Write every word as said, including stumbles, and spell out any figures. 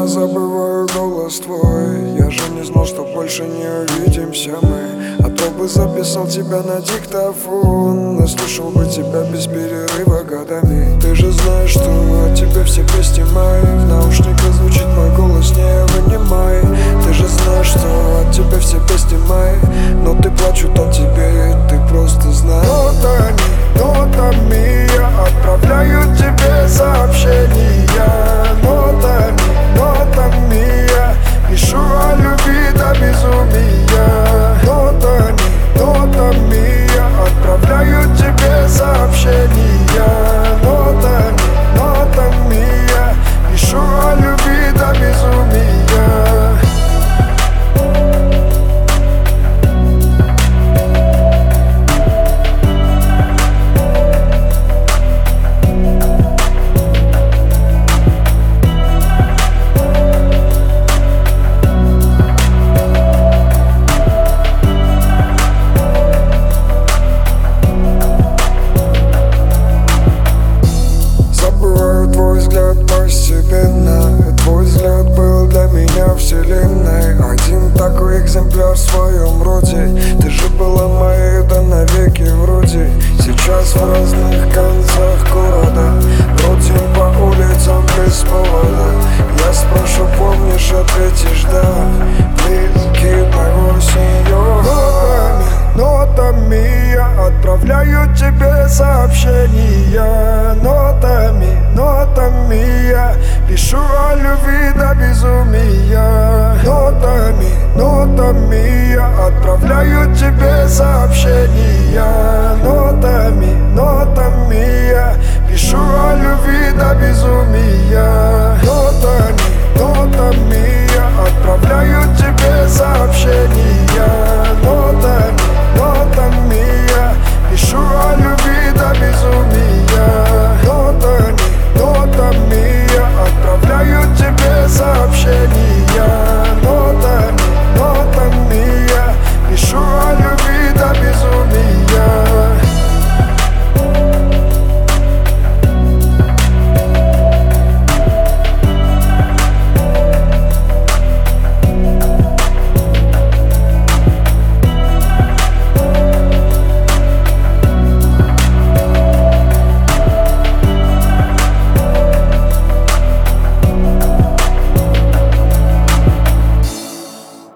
Я забываю голос твой. Я же не знал, что больше не увидимся мы. А то бы записал тебя на диктофон, но слушал бы тебя без перерыва годами. Ты же знаешь, что от тебя все песни мои. В наушниках звучит мой голос, не вынимай. Ты же знаешь, что от тебя все песни мои. Но ты плачут о тебе, и ты просто знаешь. Нотами, нотами я отправляю тебе сообщения. Нотами, нотами я пишу о любви до безумия. Нотами, нотами я отправляю тебе сообщения. Нотами, нотами я пишу о любви до безумия. Постепенно твой взгляд был для меня вселенной. Один такой экземпляр в своем роде. Ты же была моей, да навеки вроде. Сейчас в разных концах города бродим по улицам без повода. Я спрошу, помнишь, ответишь да. Please keep my voice in your heart. Нотами я отправляю тебе сообщения. Нотами, нотами я пишу о любви до безумия. Нотами, нотами я отправляю тебе сообщения. Нотами, нотами я пишу о любви до безумия.